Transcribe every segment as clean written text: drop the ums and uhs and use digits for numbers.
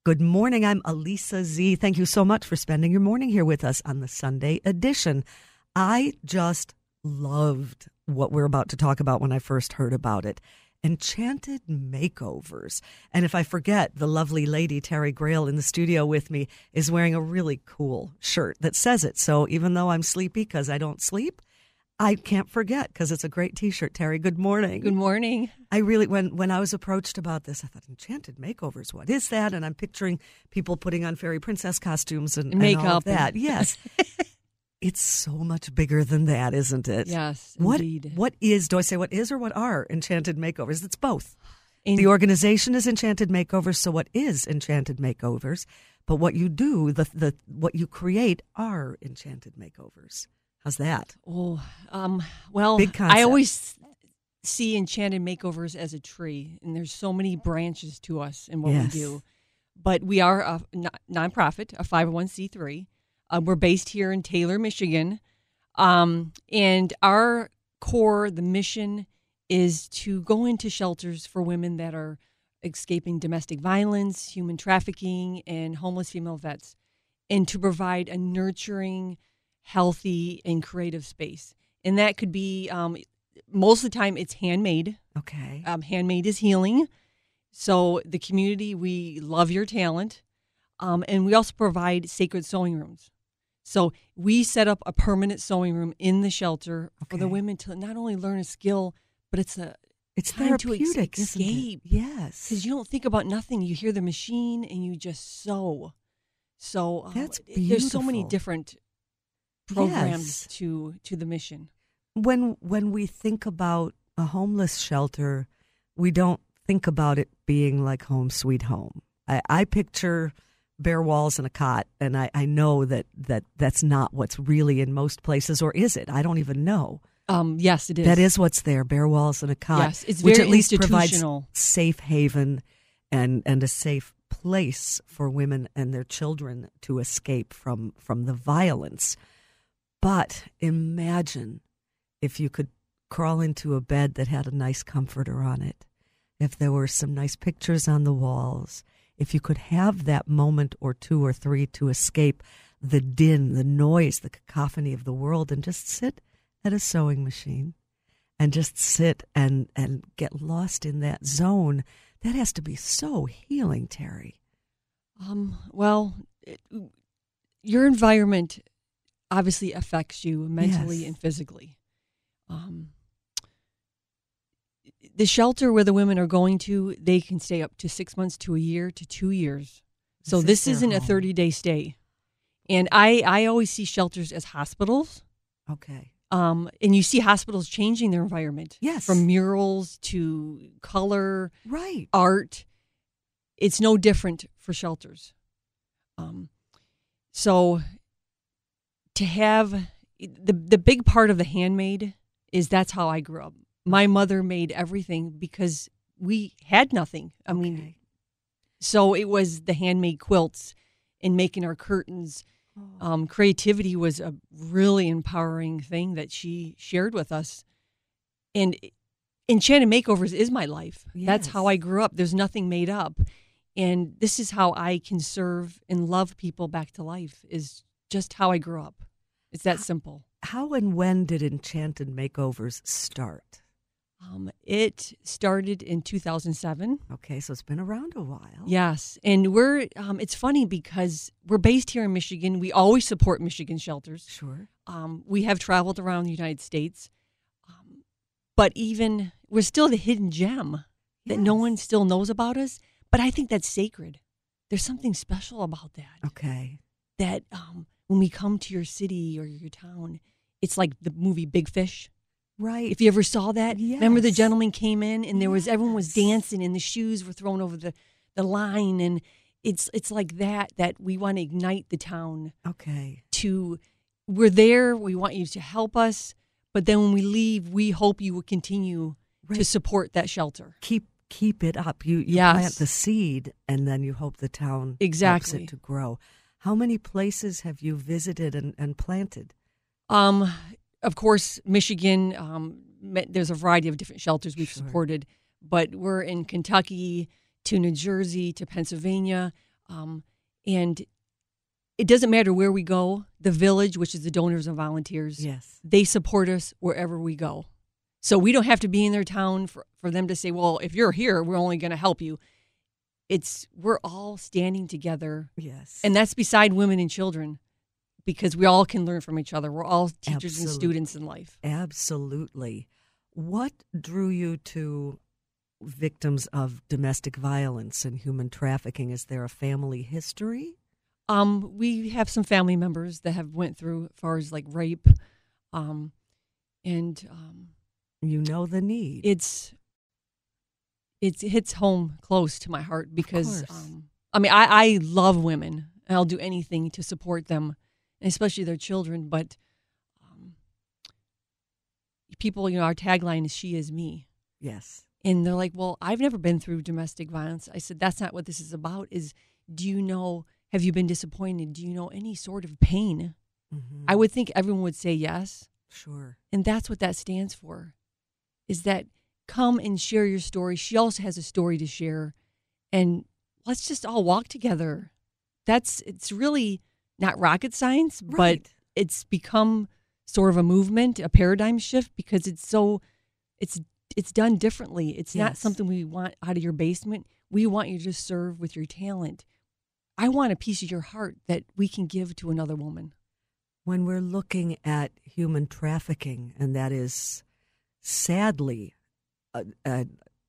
Good morning. I'm Alisa Z. Thank you so much for spending your morning here with us on the Sunday edition. I just loved what we're about to talk about when I first heard about it. Enchanted makeovers. And if I forget, the lovely lady, Terry Grail, in the studio with me is wearing a really cool shirt that says it. So even though I'm sleepy because I don't sleep, I can't forget because it's a great T-shirt. Terry, good morning. Good morning. I really, when I was approached about this, I thought, enchanted makeovers, what is that? And I'm picturing people putting on fairy princess costumes and makeup. All of that. Yes. It's so much bigger than that, isn't it? Yes, indeed. What is, do I say what is or what are Enchanted Makeovers? It's both. The organization is Enchanted Makeovers, so what is Enchanted Makeovers? But what you do, what you create are Enchanted Makeovers. How's that? Well, big concept. I always see Enchanted Makeovers as a tree, and there's so many branches to us in what we do. But we are a nonprofit, a 501c3. We're based here in Taylor, Michigan, and our core, the mission, is to go into shelters for women that are escaping domestic violence, human trafficking, and homeless female vets, and to provide a nurturing, healthy, and creative space. And that could be, most of the time, it's handmade. Okay. Handmade is healing. So the community, we love your talent. And we also provide sacred sewing rooms. So we set up a permanent sewing room in the shelter for the women to not only learn a skill, but it's time therapeutic, to escape. Yes. Because you don't think about nothing. You hear the machine and you just sew. So that's beautiful. There's so many different programs to the mission. When we think about a homeless shelter, we don't think about it being like home sweet home. I picture bare walls and a cot, and I know that's not what's really in most places, or is it? I don't even know. Yes, it is. That is what's there, bare walls and a cot. Yes, it's which very at least institutional. Provides safe haven and a safe place for women and their children to escape from the violence. But imagine if you could crawl into a bed that had a nice comforter on it, if there were some nice pictures on the walls, if you could have that moment or two or three to escape the din, the noise, the cacophony of the world, and just sit at a sewing machine and just sit and get lost in that zone, that has to be so healing, Terry. Your environment obviously affects you mentally and physically. The shelter where the women are going to, they can stay up to 6 months to a year to 2 years. So this isn't a 30-day stay. And I always see shelters as hospitals. Okay. And you see hospitals changing their environment. Yes. From murals to color, right, art. It's no different for shelters. So to have the big part of the handmade is that's how I grew up. My mother made everything because we had nothing. I mean, so it was the handmade quilts and making our curtains. Creativity was a really empowering thing that she shared with us. And Enchanted Makeovers is my life. Yes. That's how I grew up. There's nothing made up. And this is how I can serve and love people back to life, is just how I grew up. It's that simple. How and when did Enchanted Makeovers start? It started in 2007. Okay, so it's been around a while. Yes, and we're. It's funny because we're based here in Michigan. We always support Michigan shelters. Sure. We have traveled around the United States, but even we're still the hidden gem that no one still knows about us. But I think that's sacred. There's something special about that. Okay. That when we come to your city or your town, it's like the movie Big Fish. Right. If you ever saw that, yes. Remember the gentleman came in and there was everyone was dancing and the shoes were thrown over the line, and it's like that we want to ignite the town. Okay. We're there. We want you to help us, but then when we leave, we hope you will continue to support that shelter. Keep it up. You plant the seed and then you hope the town helps it to grow. How many places have you visited and planted? Of course, Michigan, there's a variety of different shelters we've supported, but we're in Kentucky to New Jersey to Pennsylvania. And it doesn't matter where we go. The village, which is the donors and volunteers, yes, they support us wherever we go. So we don't have to be in their town for them to say, well, if you're here, we're only going to help you. We're all standing together. yes. And that's beside women and children, because we all can learn from each other. We're all teachers Absolutely. and students in life. Absolutely. What drew you to victims of domestic violence and human trafficking? Is there a family history? We have some family members that have went through as far as like rape, and You know the need. it hits home close to my heart because Of course. I love women and I'll do anything to support them, especially their children. But people, our tagline is "She is me," Yes. and they're like, "Well, I've never been through domestic violence." I said, "That's not what this is about. Do you know? Have you been disappointed? Do you know any sort of pain?" Mm-hmm. I would think everyone would say yes. Sure. And that's what that stands for, is that come and share your story. She also has a story to share. And let's just all walk together. It's really not rocket science, but Right. it's become sort of a movement, a paradigm shift, because it's done differently. It's not Yes. something we want out of your basement. We want you to serve with your talent. I want a piece of your heart that we can give to another woman. When we're looking at human trafficking, and that is sadly a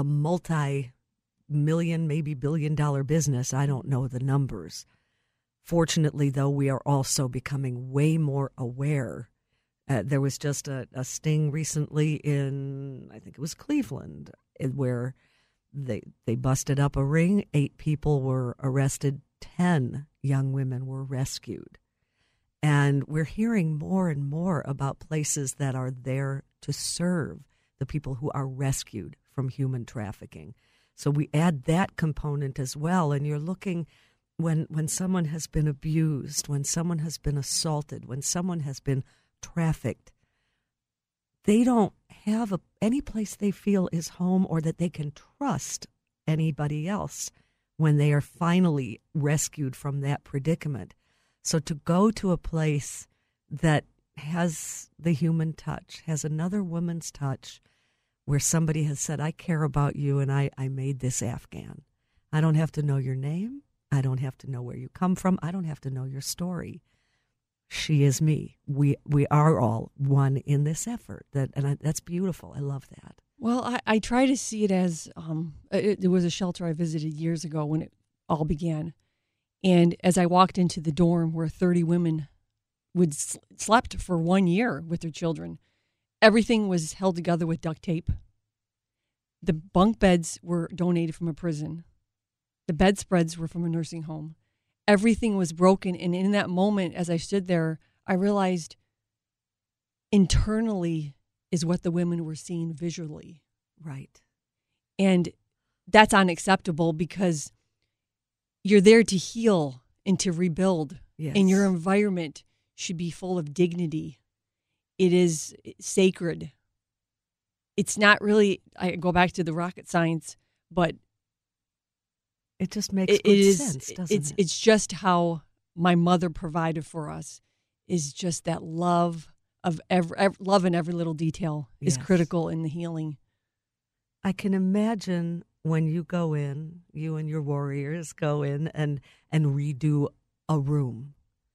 multi-million, maybe billion-dollar business, I don't know the numbers. Fortunately, though, we are also becoming way more aware. There was just a sting recently in, I think it was Cleveland, where they busted up a ring. 8 people were arrested. 10 young women were rescued. And we're hearing more and more about places that are there to serve the people who are rescued from human trafficking. So we add that component as well. And you're looking when someone has been abused, when someone has been assaulted, when someone has been trafficked, they don't have any place they feel is home or that they can trust anybody else when they are finally rescued from that predicament. So to go to a place that has the human touch, has another woman's touch, where somebody has said, I care about you and I made this Afghan. I don't have to know your name. I don't have to know where you come from. I don't have to know your story. She is me. We are all one in this effort. That's beautiful. I love that. Well, I try to see it as there was a shelter I visited years ago when it all began. And as I walked into the dorm where 30 women would slept for 1 year with their children, everything was held together with duct tape. The bunk beds were donated from a prison. The bedspreads were from a nursing home. Everything was broken. And in that moment, as I stood there, I realized internally is what the women were seeing visually. Right. And that's unacceptable because you're there to heal and to rebuild. Yes. And your environment should be full of dignity. It is sacred. It's not really, I go back to the rocket science, but it just makes good sense, doesn't it? It's just how my mother provided for us, is just that love of love in every little detail is Yes. critical in the healing. I can imagine when you go in, you and your warriors go in and redo a room.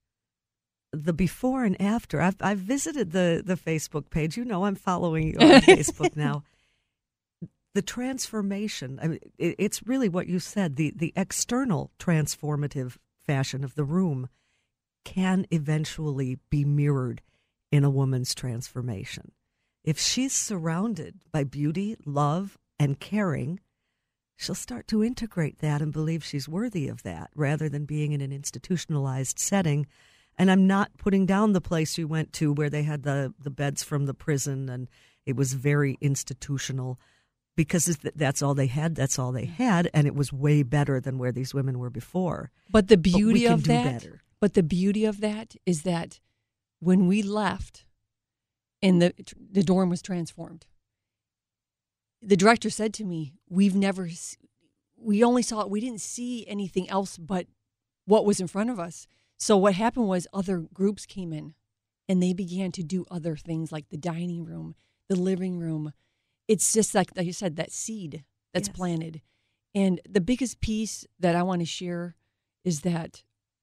The before and after. I've visited the Facebook page. You know, I'm following you on Facebook now. The transformation, I mean, it's really what you said. The external transformative fashion of the room can eventually be mirrored in a woman's transformation. If she's surrounded by beauty, love, and caring, she'll start to integrate that and believe she's worthy of that rather than being in an institutionalized setting. And I'm not putting down the place you went to where they had the beds from the prison and it was very institutional, because that's all they had. That's all they had. And it was way better than where these women were before. But the beauty can of do that, better. But the beauty of that is that when we left and the dorm was transformed, the director said to me, we only saw it. We didn't see anything else but what was in front of us. So what happened was other groups came in and they began to do other things like the dining room, the living room. It's just like you said, that seed that's planted. And the biggest piece that I want to share is that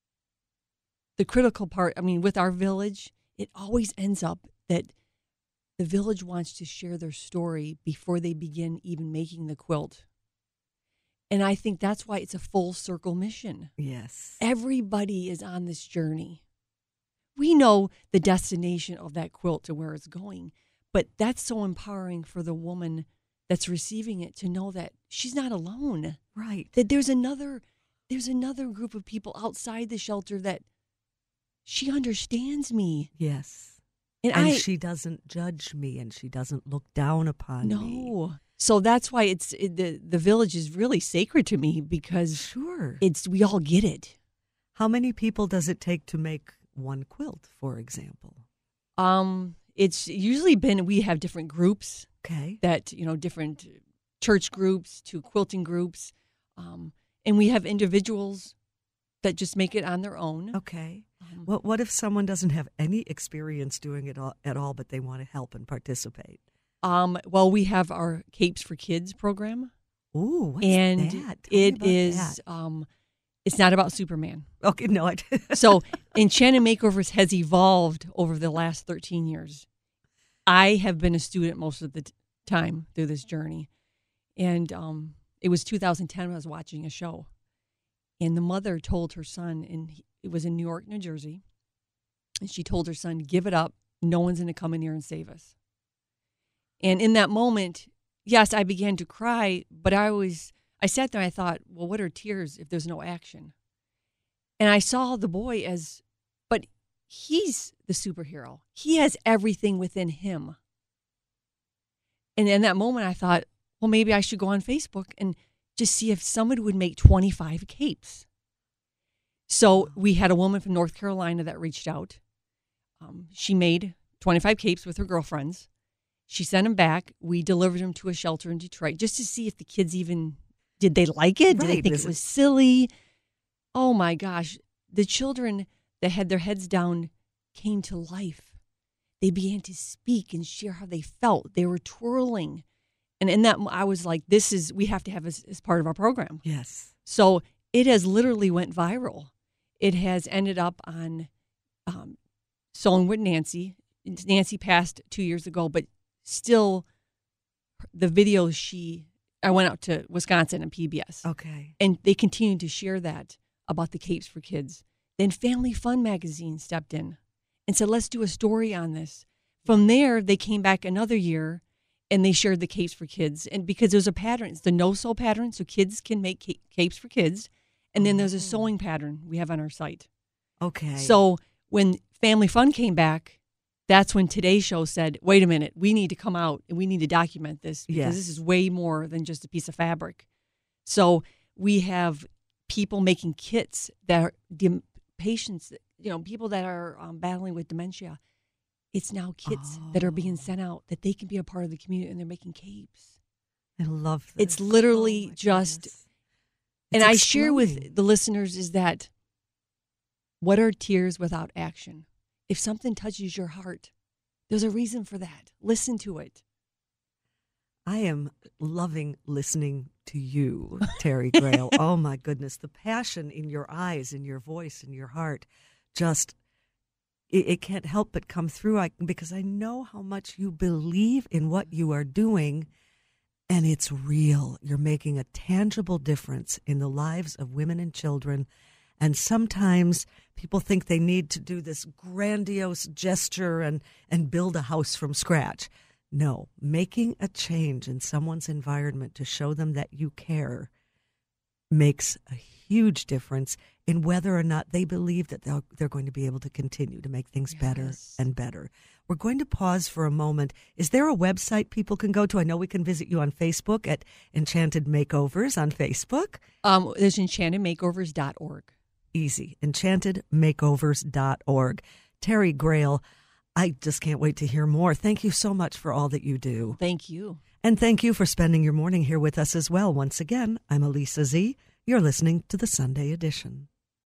the critical part, with our village, it always ends up that the village wants to share their story before they begin even making the quilt. And I think that's why it's a full circle mission. Yes. Everybody is on this journey. We know the destination of that quilt to where it's going, but that's so empowering for the woman that's receiving it to know that she's not alone. Right. That there's another group of people outside the shelter that she understands me. Yes. And she doesn't judge me and she doesn't look down upon me. No. So that's why the village is really sacred to me because sure, we all get it. How many people does it take to make one quilt, for example? It's usually we have different groups. Okay. That, different church groups to quilting groups. And we have individuals that just make it on their own. Okay. What if someone doesn't have any experience doing it at all, but they want to help and participate? Well, we have our Capes for Kids program. Ooh, what's and that? It is, it's not about Superman. Okay, no, I So Enchanted Makeovers has evolved over the last 13 years. I have been a student most of the time through this journey. And it was 2010 when I was watching a show. And the mother told her son, and it was in Newark, New Jersey, and she told her son, give it up. No one's going to come in here and save us. And in that moment, yes, I began to cry, but I sat there and I thought, well, what are tears if there's no action? And I saw the boy but he's the superhero. He has everything within him. And in that moment, I thought, well, maybe I should go on Facebook and just see if somebody would make 25 capes. So we had a woman from North Carolina that reached out. She made 25 capes with her girlfriends. She sent them back. We delivered them to a shelter in Detroit just to see if the kids did they like it? Did they think it was silly? Oh my gosh. The children that had their heads down came to life. They began to speak and share how they felt. They were twirling. And in that, I was like, we have to have this as part of our program. Yes. So it has literally went viral. It has ended up on Sewing with Nancy. Nancy passed 2 years ago, but still the videos I went out to Wisconsin and PBS. Okay. And they continued to share that about the Capes for Kids. Then Family Fun magazine stepped in and said, let's do a story on this. From there, they came back another year and they shared the Capes for Kids. And because there's a pattern, it's the no-sew pattern, so kids can make capes for kids. And then there's a sewing pattern we have on our site. Okay. So when Family Fun came back, that's when Today's Show said, wait a minute, we need to come out and we need to document this because this is way more than just a piece of fabric. So we have people making kits that are patients, people that are battling with dementia. It's now kits that are being sent out that they can be a part of the community and they're making capes. I love this. It's literally and I share with the listeners is that what are tears without action? If something touches your heart, there's a reason for that. Listen to it. I am loving listening to you, Terry Grail. Oh, my goodness. The passion in your eyes, in your voice, in your heart, just, it can't help but come through because I know how much you believe in what you are doing, and it's real. You're making a tangible difference in the lives of women and children. And sometimes people think they need to do this grandiose gesture and build a house from scratch. No, making a change in someone's environment to show them that you care makes a huge difference in whether or not they believe that they're going to be able to continue to make things better and better. We're going to pause for a moment. Is there a website people can go to? I know we can visit you on Facebook at Enchanted Makeovers on Facebook. There's enchantedmakeovers.org. Easy. enchantedmakeovers.org. Terry Grail, I just can't wait to hear more. Thank you so much for all that you do. Thank you. And thank you for spending your morning here with us as well. Once again, I'm Elisa Z. You're listening to the Sunday Edition.